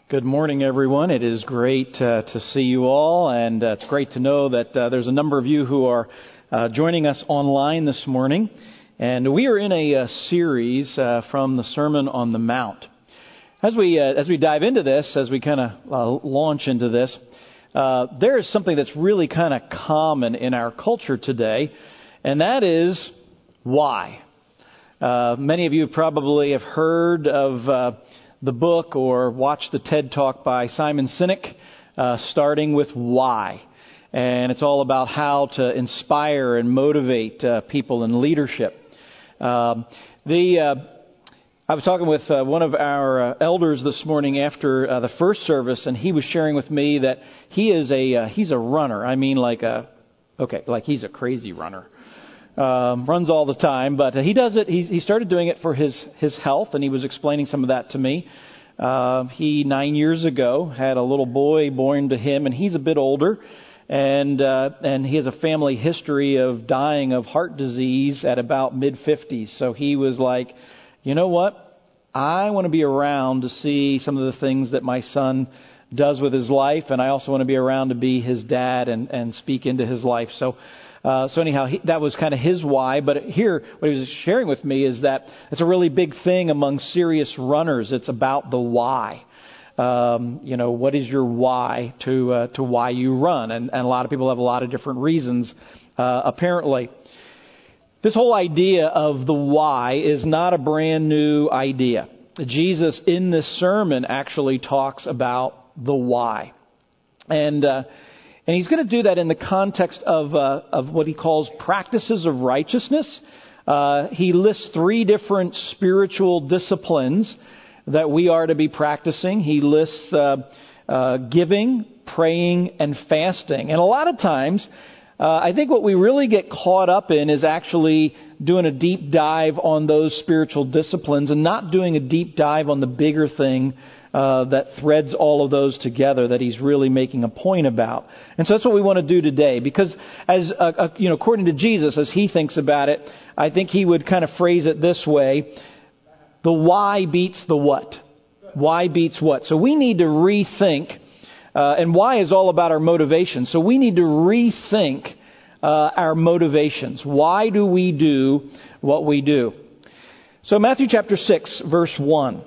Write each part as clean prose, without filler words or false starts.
Good morning, everyone. It is great to see you all, and it's great to know that there's a number of you who are joining us online this morning. And we are in a series from the Sermon on the Mount. As we dive into this, as we kind of launch into this, there is something that's really kind of common in our culture today, and that is why. Many of you probably have heard of the book or watched the TED Talk by Simon Sinek, starting with why. And it's all about how to inspire and motivate people in leadership. I was talking with one of our elders this morning after the first service, and he was sharing with me that he's a runner. I mean, like he's a crazy runner. Runs all the time, but he does it. He started doing it for his health, and he was explaining some of that to me. He 9 years ago had a little boy born to him, and he's a bit older, and he has a family history of dying of heart disease at about mid-50s. So he was like, you know what? I want to be around to see some of the things that my son does with his life, and I also want to be around to be his dad and speak into his life. So anyhow, that was kind of his why. But here, what he was sharing with me is that it's a really big thing among serious runners. It's about the why. What is your why to why you run? And a lot of people have a lot of different reasons, apparently. This whole idea of the why is not a brand new idea. Jesus, in this sermon, actually talks about the why. And he's going to do that in the context of what he calls practices of righteousness. He lists 3 different spiritual disciplines that we are to be practicing. He lists giving, praying, and fasting. And a lot of times, I think what we really get caught up in is actually doing a deep dive on those spiritual disciplines and not doing a deep dive on the bigger thing that threads all of those together that he's really making a point about. And so that's what we want to do today, because as according to Jesus, as he thinks about it, I think he would kind of phrase it this way: the why beats the what. Why beats what? So we need to rethink, and why is all about our motivation. So we need to rethink our motivations. Why do we do what we do? So Matthew chapter 6, verse 1.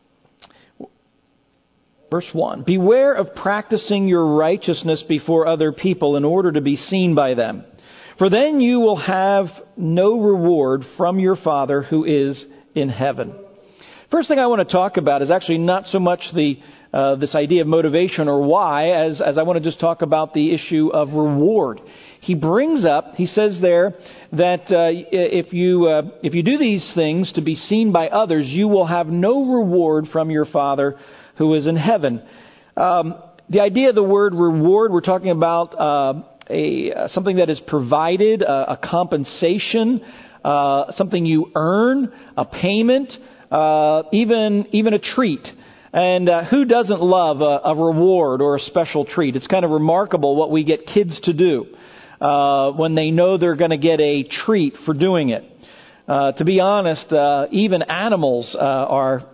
Verse 1, beware of practicing your righteousness before other people in order to be seen by them. For then you will have no reward from your Father who is in heaven. First thing I want to talk about is actually not so much this idea of motivation or why, as I want to just talk about the issue of reward. He says there that if you do these things to be seen by others, you will have no reward from your Father who is in heaven. The idea of the word reward, we're talking about something that is provided, a compensation, something you earn, a payment, even a treat. And who doesn't love a reward or a special treat? It's kind of remarkable what we get kids to do when they know they're going to get a treat for doing it. To be honest, even animals are,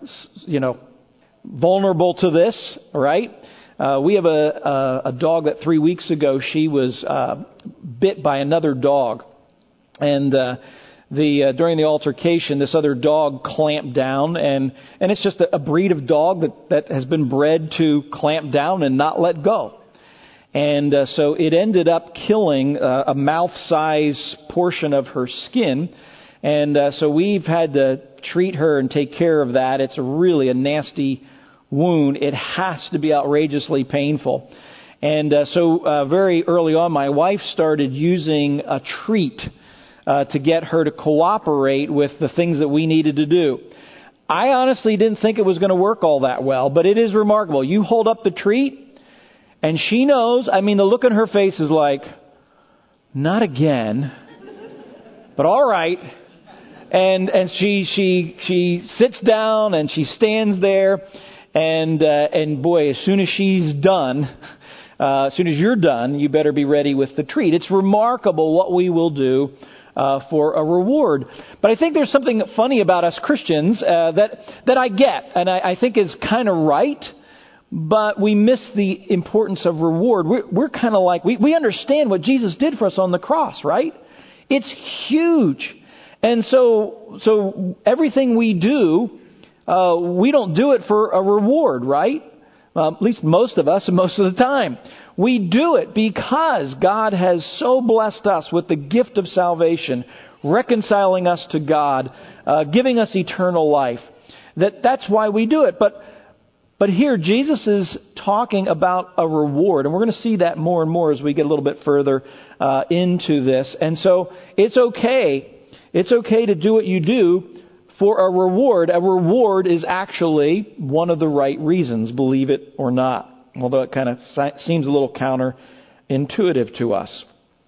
vulnerable to this, right? We have a dog that 3 weeks ago, she was bit by another dog. And during the altercation, this other dog clamped down, and it's just a breed of dog that has been bred to clamp down and not let go. And so it ended up killing a mouth-size portion of her skin. And so we've had to treat her and take care of that. It's really a nasty wound. It has to be outrageously painful. And so very early on, my wife started using a treat to get her to cooperate with the things that we needed to do. I honestly didn't think it was going to work all that well, but it is remarkable. You hold up the treat, and she knows. I mean, the look on her face is like, not again, but all right. And she sits down and she stands there, and boy, as soon as she's done, as soon as you're done, you better be ready with the treat. It's remarkable what we will do for a reward. But I think there's something funny about us Christians that I get, and I think is kind of right. but we miss the importance of reward. We're kind of like, we understand what Jesus did for us on the cross, right? It's huge. And so everything we do, we don't do it for a reward, right? At least most of us and most of the time. We do it because God has so blessed us with the gift of salvation, reconciling us to God, giving us eternal life. That's why we do it. But here, Jesus is talking about a reward, and we're going to see that more and more as we get a little bit further into this. And so it's okay. It's okay to do what you do for a reward. A reward is actually one of the right reasons, believe it or not, although it kind of seems a little counterintuitive to us.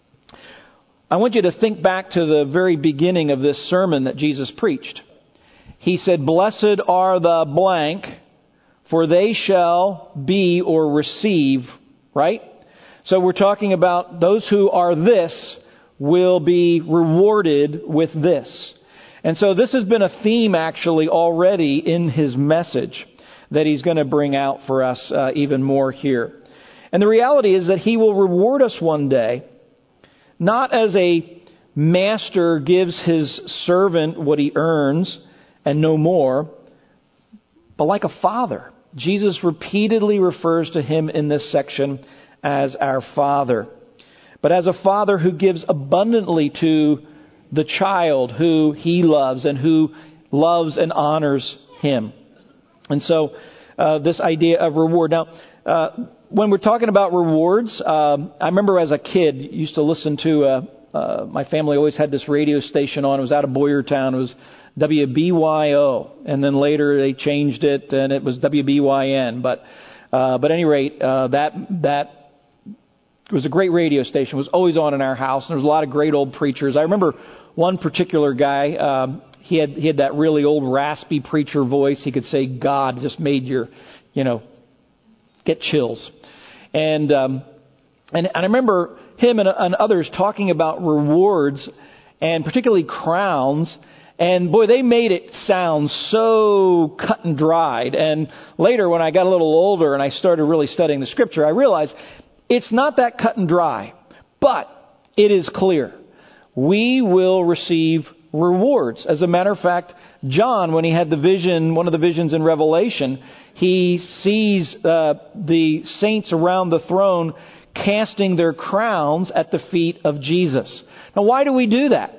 I want you to think back to the very beginning of this sermon that Jesus preached. He said, "Blessed are the blank, for they shall be or receive," right? So we're talking about those who are this will be rewarded with this. And so this has been a theme actually already in his message that he's going to bring out for us even more here. And the reality is that he will reward us one day, not as a master gives his servant what he earns and no more, but like a father. Jesus repeatedly refers to him in this section as our Father. But as a father who gives abundantly to the child who he loves and who loves and honors him. And so this idea of reward. Now, when we're talking about rewards, I remember as a kid, used to listen to, my family always had this radio station on. It was out of Boyertown. It was WBYO, and then later they changed it, and it was WBYN. But at any rate, that was a great radio station. It was always on in our house, and there was a lot of great old preachers. I remember one particular guy. He had that really old raspy preacher voice. He could say God, just made your, get chills. And I remember him and others talking about rewards, and particularly crowns. And boy, they made it sound so cut and dried. And later, when I got a little older and I started really studying the Scripture, I realized it's not that cut and dry, but it is clear. We will receive rewards. As a matter of fact, John, when he had the vision, one of the visions in Revelation, he sees the saints around the throne casting their crowns at the feet of Jesus. Now, why do we do that?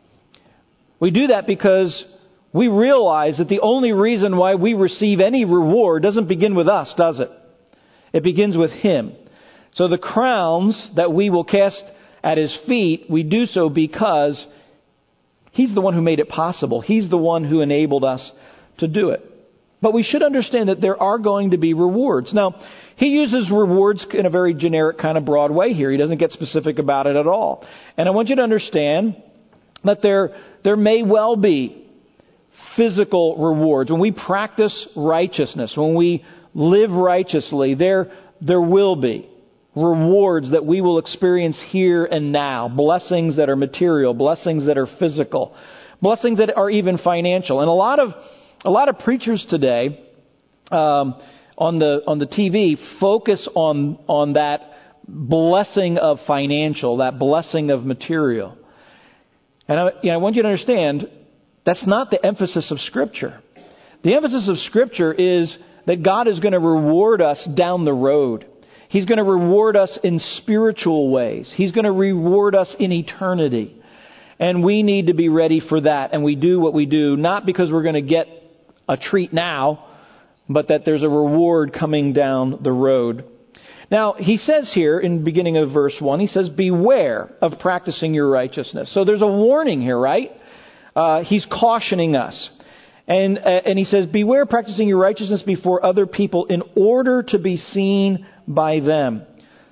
We do that because we realize that the only reason why we receive any reward doesn't begin with us, does it? It begins with Him. So the crowns that we will cast at His feet, we do so because He's the one who made it possible. He's the one who enabled us to do it. But we should understand that there are going to be rewards. Now, he uses rewards in a very generic kind of broad way here. He doesn't get specific about it at all. And I want you to understand that there may well be physical rewards. When we practice righteousness, when we live righteously, there will be rewards that we will experience here and now. Blessings that are material, blessings that are physical, blessings that are even financial. And a lot of preachers today on the TV focus on that blessing of financial, that blessing of material. And I want you to understand, that's not the emphasis of Scripture. The emphasis of Scripture is that God is going to reward us down the road. He's going to reward us in spiritual ways. He's going to reward us in eternity. And we need to be ready for that. And we do what we do, not because we're going to get a treat now, but that there's a reward coming down the road. Now, he says here in the beginning of verse 1, he says, beware of practicing your righteousness. So there's a warning here, right? He's cautioning us. And he says, beware practicing your righteousness before other people in order to be seen by them.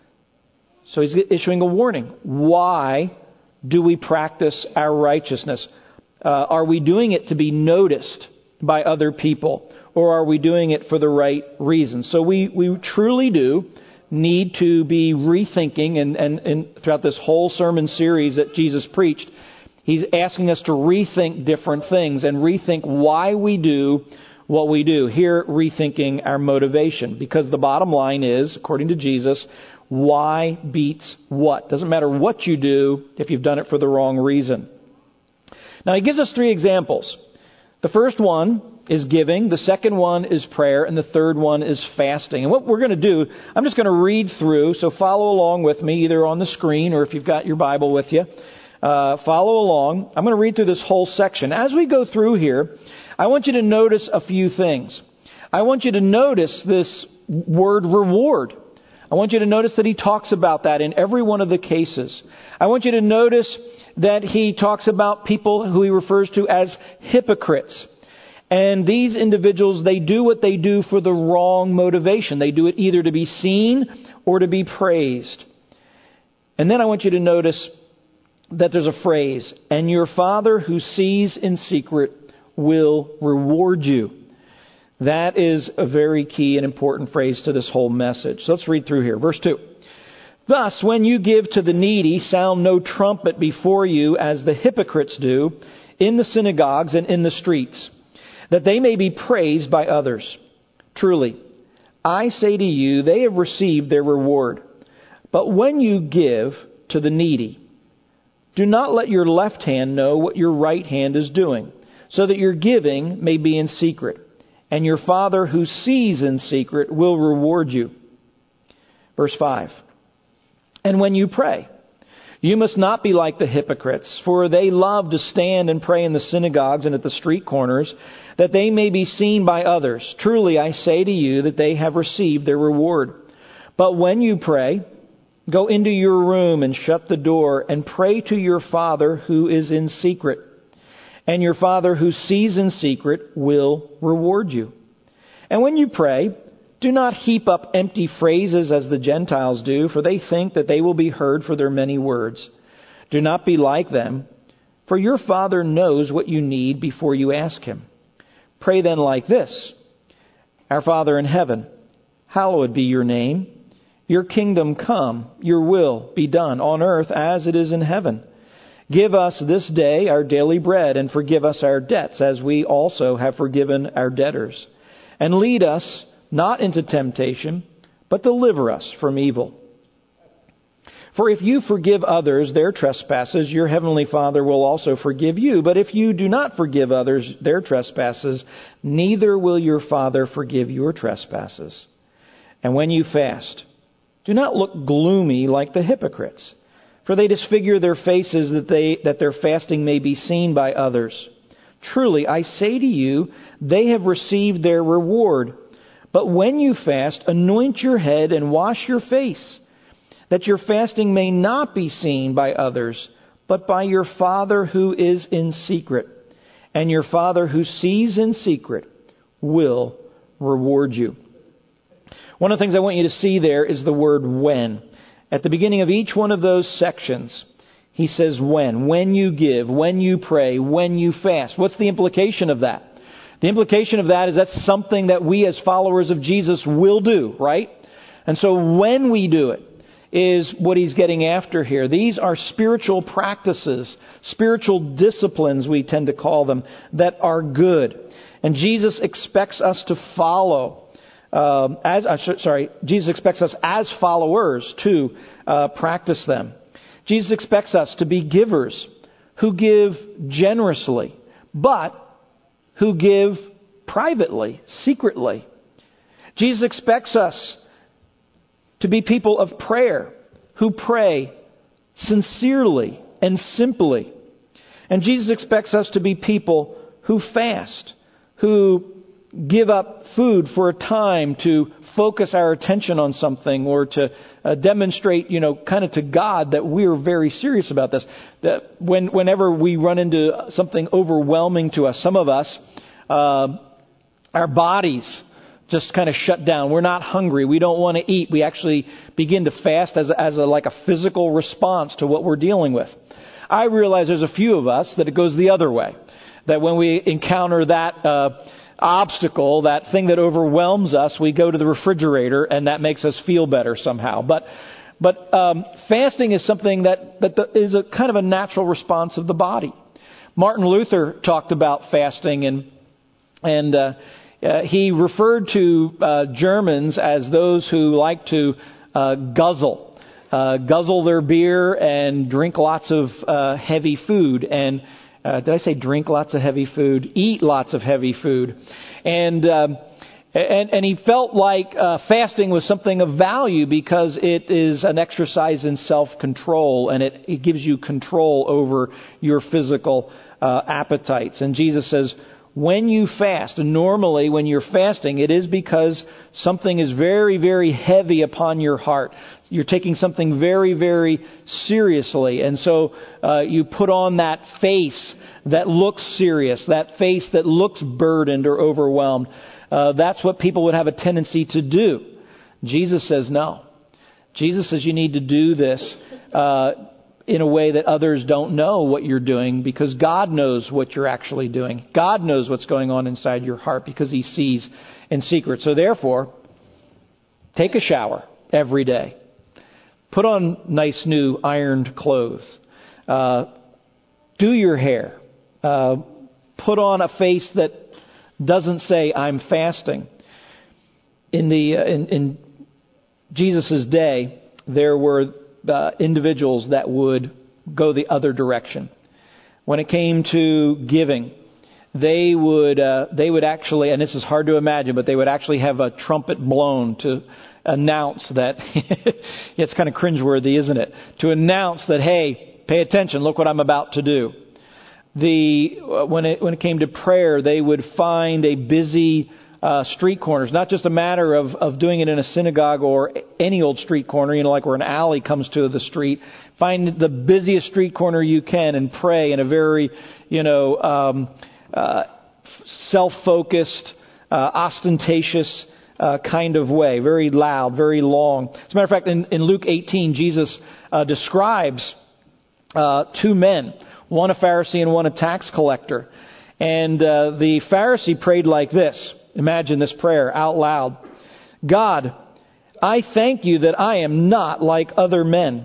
So he's issuing a warning. Why do we practice our righteousness? Are we doing it to be noticed by other people? Or are we doing it for the right reasons? So we truly do need to be rethinking, and throughout this whole sermon series that Jesus preached, He's asking us to rethink different things and rethink why we do what we do. Here, rethinking our motivation. Because the bottom line is, according to Jesus, why beats what. Doesn't matter what you do if you've done it for the wrong reason. Now, he gives us 3 examples. The first one is giving, the second one is prayer, and the third one is fasting. And what we're going to do, I'm just going to read through, so follow along with me, either on the screen or if you've got your Bible with you. Follow along. I'm going to read through this whole section. As we go through here, I want you to notice a few things. I want you to notice this word reward. I want you to notice that he talks about that in every one of the cases. I want you to notice that he talks about people who he refers to as hypocrites. And these individuals, they do what they do for the wrong motivation. They do it either to be seen or to be praised. And then I want you to notice that there's a phrase, and your Father who sees in secret will reward you. That is a very key and important phrase to this whole message. So let's read through here. Verse 2. Thus, when you give to the needy, sound no trumpet before you, as the hypocrites do, in the synagogues and in the streets, that they may be praised by others. Truly, I say to you, they have received their reward. But when you give to the needy, do not let your left hand know what your right hand is doing, so that your giving may be in secret. And your Father who sees in secret will reward you. Verse 5. And when you pray, you must not be like the hypocrites, for they love to stand and pray in the synagogues and at the street corners, that they may be seen by others. Truly, I say to you that they have received their reward. But when you pray, go into your room and shut the door and pray to your Father who is in secret. And your Father who sees in secret will reward you. And when you pray, do not heap up empty phrases as the Gentiles do, for they think that they will be heard for their many words. Do not be like them, for your Father knows what you need before you ask Him. Pray then like this: Our Father in heaven, hallowed be your name. Your kingdom come, your will be done on earth as it is in heaven. Give us this day our daily bread, and forgive us our debts as we also have forgiven our debtors. And lead us not into temptation, but deliver us from evil. For if you forgive others their trespasses, your heavenly Father will also forgive you. But if you do not forgive others their trespasses, neither will your Father forgive your trespasses. And when you fast, do not look gloomy like the hypocrites, for they disfigure their faces that their fasting may be seen by others. Truly, I say to you, they have received their reward. But when you fast, anoint your head and wash your face, that your fasting may not be seen by others, but by your Father who is in secret. And your Father who sees in secret will reward you. One of the things I want you to see there is the word when. At the beginning of each one of those sections, he says when. When you give, when you pray, when you fast. What's the implication of that? The implication of that is that's something that we as followers of Jesus will do, right? And so when we do it is what he's getting after here. These are spiritual practices, spiritual disciplines, we tend to call them, that are good. And Jesus expects us to follow. Jesus expects us as followers to practice them. Jesus expects us to be givers who give generously, but who give privately, secretly. Jesus expects us to be people of prayer who pray sincerely and simply. And Jesus expects us to be people who fast, who give up food for a time to focus our attention on something or to demonstrate, kind of to God that we're very serious about this. That whenever we run into something overwhelming to us, some of us, our bodies just kind of shut down. We're not hungry. We don't want to eat. We actually begin to fast as a physical response to what we're dealing with. I realize there's a few of us that it goes the other way. That when we encounter that obstacle, that thing that overwhelms us, we go to the refrigerator and that makes us feel better somehow. But fasting is something that is a kind of a natural response of the body. Martin Luther talked about fasting and he referred to Germans as those who like to guzzle their beer and drink lots of heavy food. And did I say drink lots of heavy food? Eat lots of heavy food. And he felt like fasting was something of value because it is an exercise in self-control, and it gives you control over your physical appetites. And Jesus says, when you fast, and normally when you're fasting, it is because something is very, very heavy upon your heart. You're taking something very, very seriously. And so you put on that face that looks serious, that face that looks burdened or overwhelmed. That's what people would have a tendency to do. Jesus says no. Jesus says you need to do this in a way that others don't know what you're doing, because God knows what you're actually doing. God knows what's going on inside your heart because He sees in secret. So therefore, take a shower every day. Put on nice new ironed clothes. Do your hair. Put on a face that doesn't say, I'm fasting. In Jesus' day, there were individuals that would go the other direction. When it came to giving, they would actually, and this is hard to imagine, but they would actually have a trumpet blown to announce that, it's kind of cringeworthy, isn't it? To announce that, hey, pay attention, look what I'm about to do. When it came to prayer, they would find a busy street corners, not just a matter of doing it in a synagogue or any old street corner, like where an alley comes to the street. Find the busiest street corner you can and pray in a very, self-focused, ostentatious kind of way, very loud, very long. As a matter of fact, in Luke 18, Jesus describes two men, one a Pharisee and one a tax collector. And the Pharisee prayed like this. Imagine this prayer out loud. God, I thank you that I am not like other men.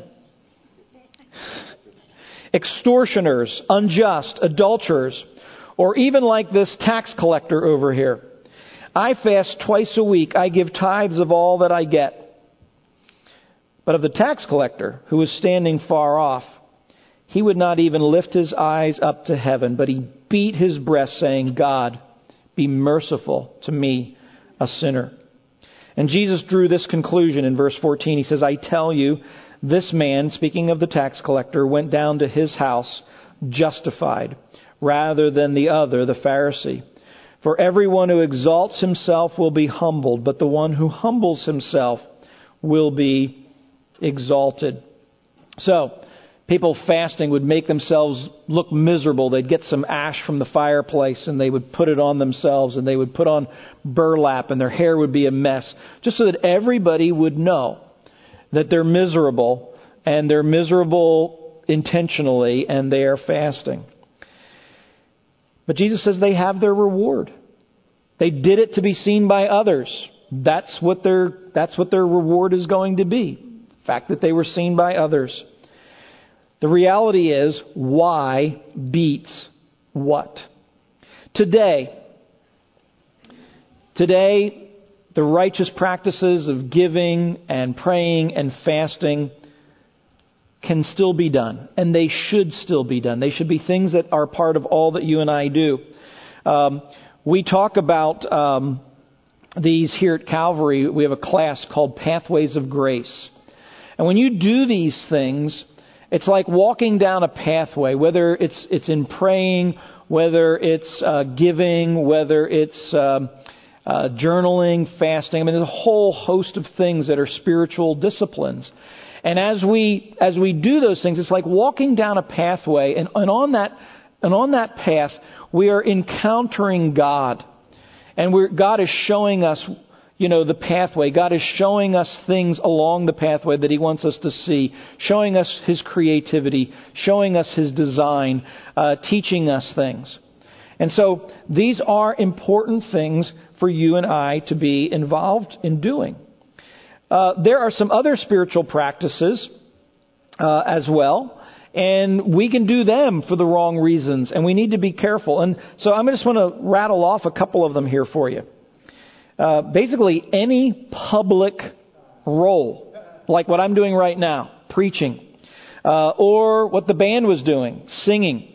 Extortioners, unjust, adulterers, or even like this tax collector over here. I fast twice a week. I give tithes of all that I get. But of the tax collector, who was standing far off, he would not even lift his eyes up to heaven, but he beat his breast, saying, God, be merciful to me, a sinner. And Jesus drew this conclusion in verse 14. He says, I tell you, this man, speaking of the tax collector, went down to his house justified rather than the other, the Pharisee. For everyone who exalts himself will be humbled, but the one who humbles himself will be exalted. So, people fasting would make themselves look miserable. They'd get some ash from the fireplace and they would put it on themselves, and they would put on burlap and their hair would be a mess, just so that everybody would know that they're miserable, and they're miserable intentionally, and they are fasting. But Jesus says they have their reward. They did it to be seen by others. That's what their reward is going to be. The fact that they were seen by others. The reality is, why beats what? Today, the righteous practices of giving and praying and fasting can still be done, and they should still be done. They should be things that are part of all that you and I do. We talk about these here at Calvary. We have a class called Pathways of Grace. And when you do these things, it's like walking down a pathway, whether it's in praying, whether it's giving, whether it's journaling, fasting. I mean, there's a whole host of things that are spiritual disciplines. And as we do those things, it's like walking down a pathway, and on that path, we are encountering God. And God is showing us, the pathway. God is showing us things along the pathway that He wants us to see, showing us His creativity, showing us His design, teaching us things. And so these are important things for you and I to be involved in doing. There are some other spiritual practices as well, and we can do them for the wrong reasons, and we need to be careful. And so I just want to rattle off a couple of them here for you. basically any public role, like what I'm doing right now, preaching, or what the band was doing, singing,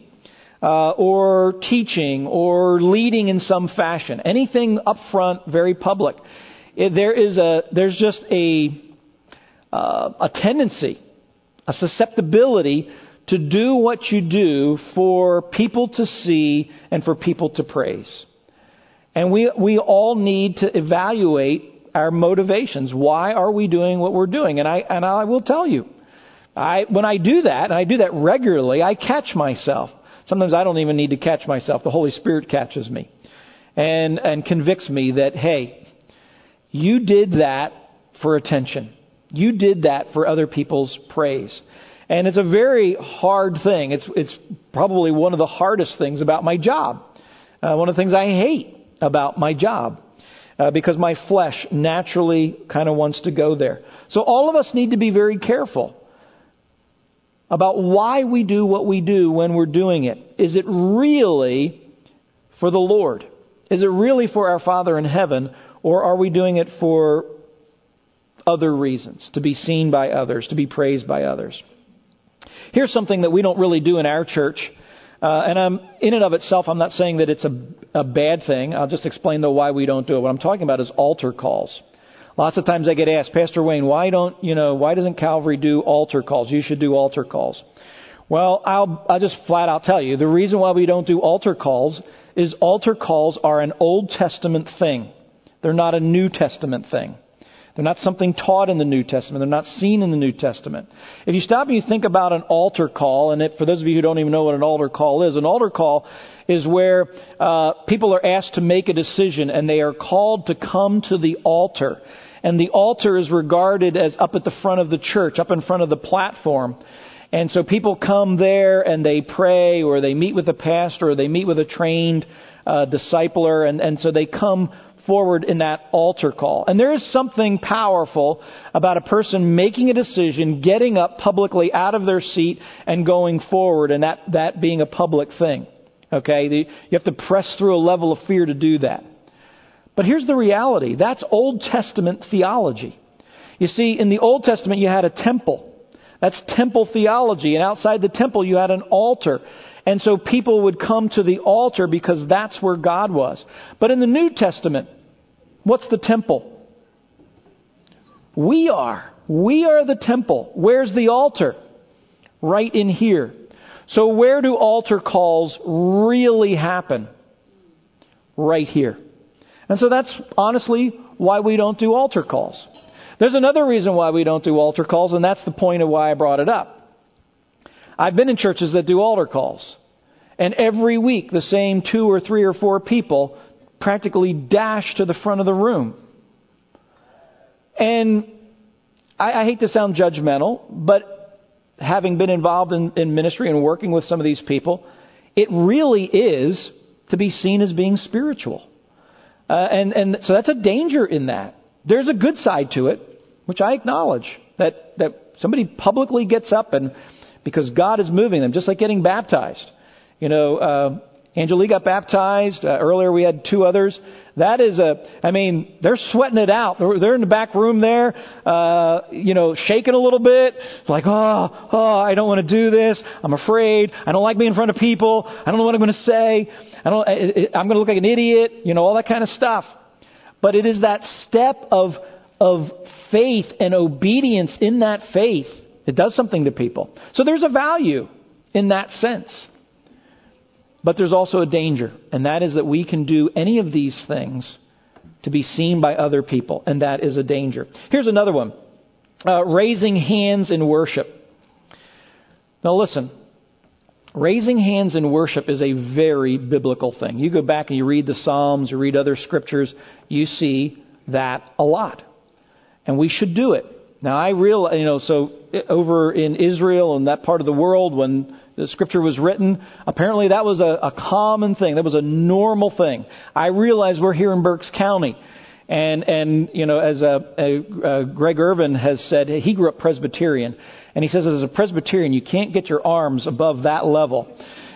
or teaching, or leading in some fashion. Anything up front, very public. There's just a tendency, a susceptibility to do what you do for people to see and for people to praise. And we all need to evaluate our motivations. Why are we doing what we're doing? And I will tell you, when I do that, and I do that regularly, I catch myself. Sometimes I don't even need to catch myself. The Holy Spirit catches me and convicts me that, hey, you did that for attention. You did that for other people's praise. And it's a very hard thing. It's probably one of the hardest things about my job. One of the things I hate about my job. Because my flesh naturally kind of wants to go there. So all of us need to be very careful about why we do what we do when we're doing it. Is it really for the Lord? Is it really for our Father in heaven? Or are we doing it for other reasons? To be seen by others, to be praised by others. Here's something that we don't really do in our church. And in and of itself, I'm not saying that it's a bad thing. I'll just explain, though, why we don't do it. What I'm talking about is altar calls. Lots of times I get asked, Pastor Wayne, why doesn't Calvary do altar calls? You should do altar calls. Well, I'll just flat out tell you, the reason why we don't do altar calls is altar calls are an Old Testament thing. They're not a New Testament thing. They're not something taught in the New Testament. They're not seen in the New Testament. If you stop and you think about an altar call, and for those of you who don't even know what an altar call is, an altar call is where people are asked to make a decision, and they are called to come to the altar. And the altar is regarded as up at the front of the church, up in front of the platform. And so people come there and they pray, or they meet with a pastor, or they meet with a trained discipler, and so they come forward in that altar call. And there is something powerful about a person making a decision, getting up publicly out of their seat and going forward, and that being a public thing. Okay? You have to press through a level of fear to do that. But here's the reality. That's Old Testament theology. You see, in the Old Testament you had a temple. That's temple theology. And outside the temple you had an altar. And so people would come to the altar because that's where God was. But in the New Testament, what's the temple? We are. We are the temple. Where's the altar? Right in here. So where do altar calls really happen? Right here. And so that's honestly why we don't do altar calls. There's another reason why we don't do altar calls, and that's the point of why I brought it up. I've been in churches that do altar calls. And every week the same 2 or 3 or 4 people practically dash to the front of the room. And I hate to sound judgmental, but having been involved in ministry and working with some of these people, it really is to be seen as being spiritual. And so that's a danger in that. There's a good side to it, which I acknowledge, that somebody publicly gets up and because God is moving them, just like getting baptized. Angelique got baptized. Earlier we had 2 others. That is they're sweating it out. They're in the back room there, shaking a little bit. Like, I don't want to do this. I'm afraid. I don't like being in front of people. I don't know what I'm going to say. I'm going to look like an idiot. All that kind of stuff. But it is that step of faith and obedience in that faith. It does something to people. So there's a value in that sense. But there's also a danger, and that is that we can do any of these things to be seen by other people, and that is a danger. Here's another one. Raising hands in worship. Now listen, raising hands in worship is a very biblical thing. You go back and you read the Psalms, you read other scriptures, you see that a lot. And we should do it. Now I realize, so over in Israel and that part of the world when the scripture was written, apparently that was a common thing. That was a normal thing. I realize we're here in Berks County. And as Greg Irvin has said, he grew up Presbyterian. And he says as a Presbyterian, you can't get your arms above that level.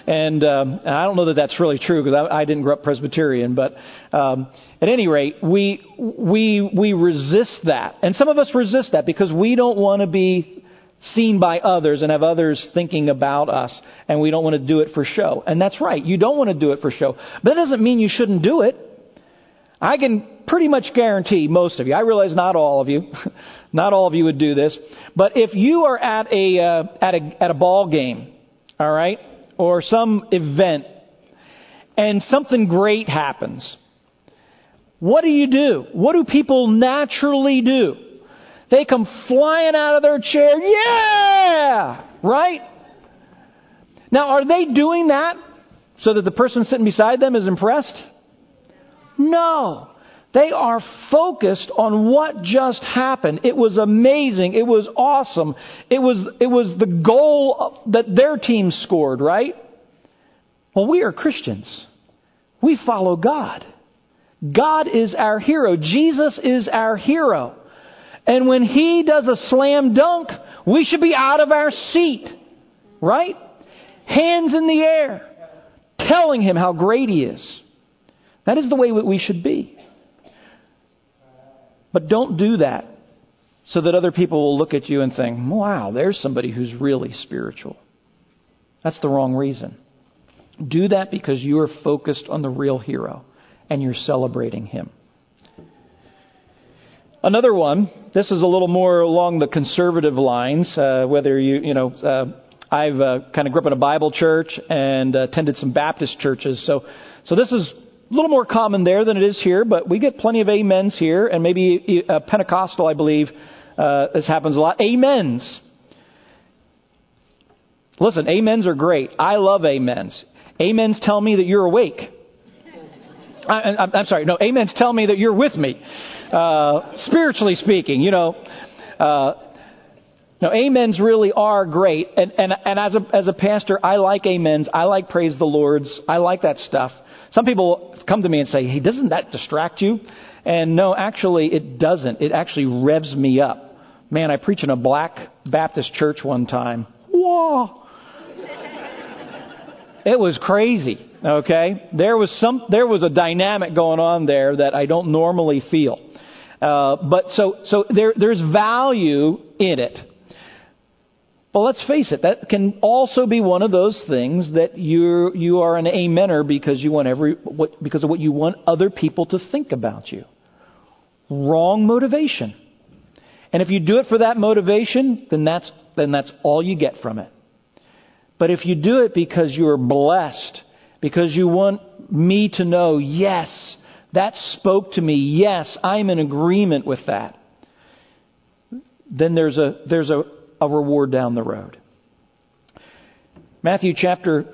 And I don't know that that's really true because I didn't grow up Presbyterian. But at any rate, we resist that. And some of us resist that because we don't want to be seen by others and have others thinking about us. And we don't want to do it for show. And that's right. You don't want to do it for show. But that doesn't mean you shouldn't do it. I can pretty much guarantee most of you, I realize not all of you, not all of you would do this, but if you are at a ball game, all right, or some event, and something great happens, what do? What do people naturally do? They come flying out of their chair, yeah, right? Now, are they doing that so that the person sitting beside them is impressed? No. They are focused on what just happened. It was amazing. It was awesome. It was the goal that their team scored, right? Well, we are Christians. We follow God. God is our hero. Jesus is our hero. And when He does a slam dunk, we should be out of our seat, right? Hands in the air, telling Him how great He is. That is the way that we should be. But don't do that so that other people will look at you and think, wow, there's somebody who's really spiritual. That's the wrong reason. Do that because you are focused on the real hero and you're celebrating Him. Another one, this is a little more along the conservative lines, whether I've kind of grew up in a Bible church and attended some Baptist churches. So this is a little more common there than it is here, but we get plenty of amens here, and maybe Pentecostal, I believe, this happens a lot. Amens. Listen, amens are great. I love amens. Amens tell me that you're awake. I'm sorry, no, amens tell me that you're with me, spiritually speaking, No, amens really are great, and as a pastor, I like amens. I like praise the Lord's. I like that stuff. Some people come to me and say, hey, doesn't that distract you? And no, actually, it doesn't. It actually revs me up. Man, I preached in a black Baptist church one time. Whoa! It was crazy, okay? There was a dynamic going on there that I don't normally feel. But there's value in it. But let's face it, that can also be one of those things that you are an amener because because of what you want other people to think about you. Wrong motivation. And if you do it for that motivation, then that's all you get from it. But if you do it because you are blessed, because you want me to know, yes, that spoke to me, yes, I'm in agreement with that, then there's a reward down the road. Matthew chapter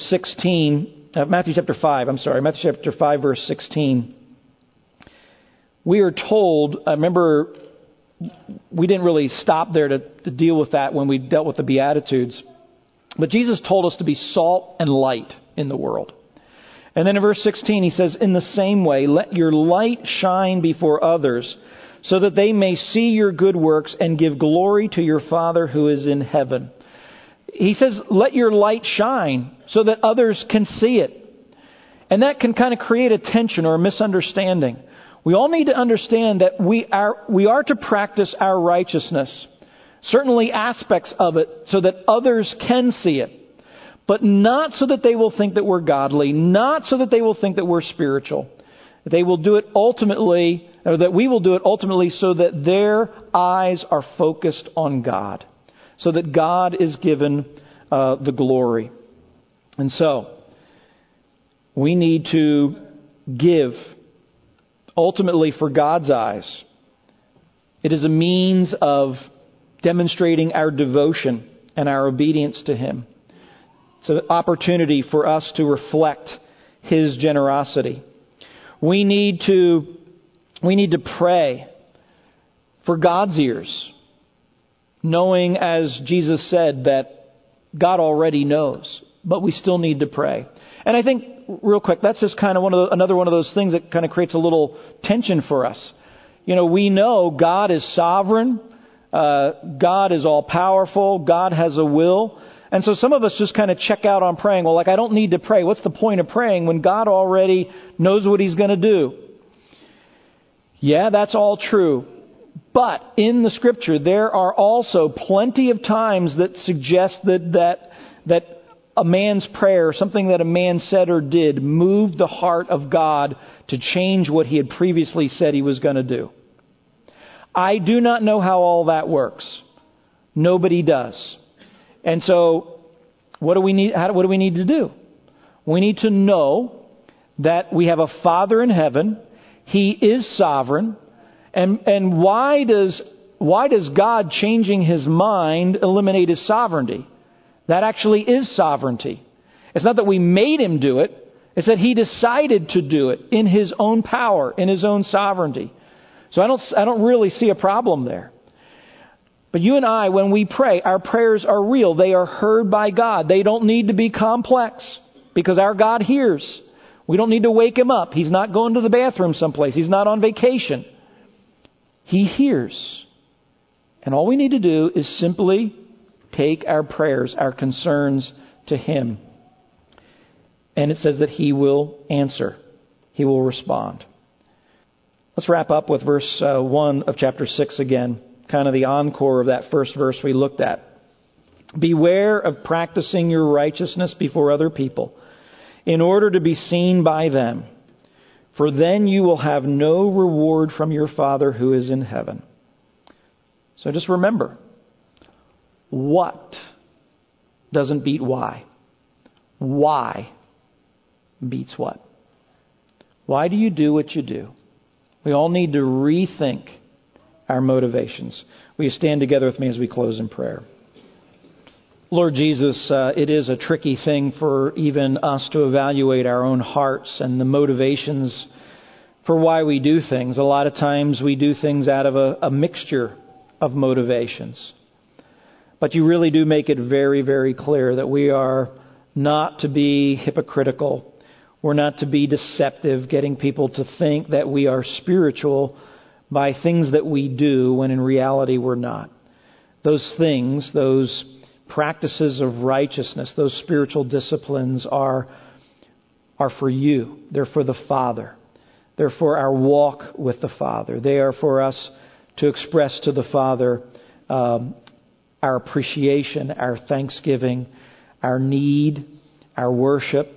5, verse 16. We are told, I remember we didn't really stop there to deal with that when we dealt with the Beatitudes, but Jesus told us to be salt and light in the world. And then in verse 16 He says, in the same way, let your light shine before others, so that they may see your good works and give glory to your Father who is in heaven. He says, let your light shine so that others can see it. And that can kind of create a tension or a misunderstanding. We all need to understand that we are to practice our righteousness, certainly aspects of it, so that others can see it. But not so that they will think that we're godly, not so that they will think that we're spiritual. They will do it ultimately, or that we will do it ultimately so that their eyes are focused on God, so that God is given the glory. And so, we need to give ultimately for God's eyes. It is a means of demonstrating our devotion and our obedience to Him. It's an opportunity for us to reflect His generosity. We need to pray for God's ears, knowing, as Jesus said, that God already knows, but we still need to pray. And I think, real quick, that's just kind of another one of those things that kind of creates a little tension for us. We know God is sovereign, God is all powerful, God has a will, And so some of us just kind of check out on praying. Well, I don't need to pray. What's the point of praying when God already knows what He's going to do? Yeah, that's all true. But in the Scripture, there are also plenty of times that suggest that a man's prayer, something that a man said or did, moved the heart of God to change what He had previously said He was going to do. I do not know how all that works. Nobody does. And so, what do we need to do? We need to know that we have a Father in heaven. He is sovereign. And why does God changing His mind eliminate His sovereignty? That actually is sovereignty. It's not that we made Him do it. It's that He decided to do it in His own power, in His own sovereignty. So I don't really see a problem there. But you and I, when we pray, our prayers are real. They are heard by God. They don't need to be complex because our God hears. We don't need to wake Him up. He's not going to the bathroom someplace. He's not on vacation. He hears. And all we need to do is simply take our prayers, our concerns to Him. And it says that He will answer. He will respond. Let's wrap up with verse 1 of chapter 6 again. Kind of the encore of that first verse we looked at. Beware of practicing your righteousness before other people, in order to be seen by them. For then you will have no reward from your Father who is in heaven. So just remember, what doesn't beat why? Why beats what? Why do you do what you do? We all need to rethink our motivations. Will you stand together with me as we close in prayer? Lord Jesus, it is a tricky thing for even us to evaluate our own hearts and the motivations for why we do things. A lot of times we do things out of a mixture of motivations. But you really do make it very, very clear that we are not to be hypocritical. We're not to be deceptive, getting people to think that we are spiritual by things that we do when in reality we're not. Those things, those practices of righteousness, those spiritual disciplines are for you. They're for the Father. They're for our walk with the Father. They are for us to express to the Father our appreciation, our thanksgiving, our need, our worship.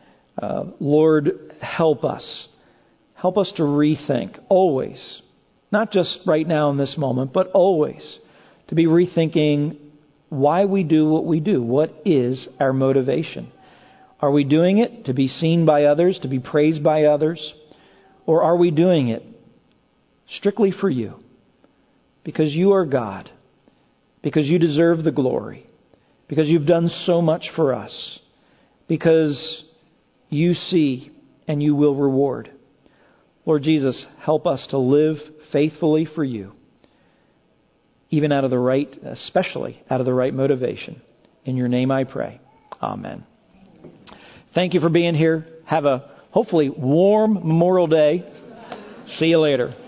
Lord, help us. Help us to rethink always. Not just right now in this moment, but always to be rethinking why we do what we do. What is our motivation? Are we doing it to be seen by others, to be praised by others? Or are we doing it strictly for you? Because you are God. Because you deserve the glory. Because you've done so much for us. Because you see and you will reward. Lord Jesus, help us to live faithfully for you, even especially out of the right motivation. In your name I pray. Amen. Thank you for being here. Have a hopefully warm Memorial Day. See you later.